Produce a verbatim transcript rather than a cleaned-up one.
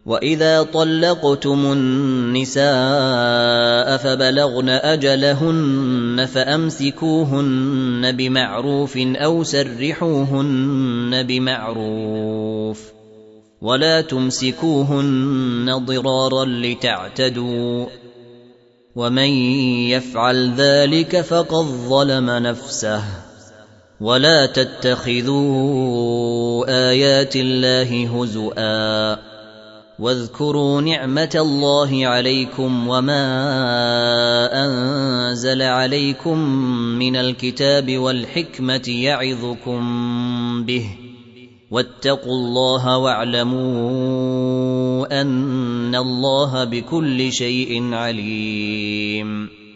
وإذا طلقتم النساء فبلغن أجلهن فأمسكوهن بمعروف أو سرحوهن بمعروف ولا تمسكوهن ضرارا لتعتدوا ومن يفعل ذلك فقد ظلم نفسه ولا تتخذوا آيات الله هزؤا واذكروا نعمة الله عليكم وما أنزل عليكم من الكتاب والحكمة يعظكم به واتقوا الله واعلموا أن الله بكل شيء عليم.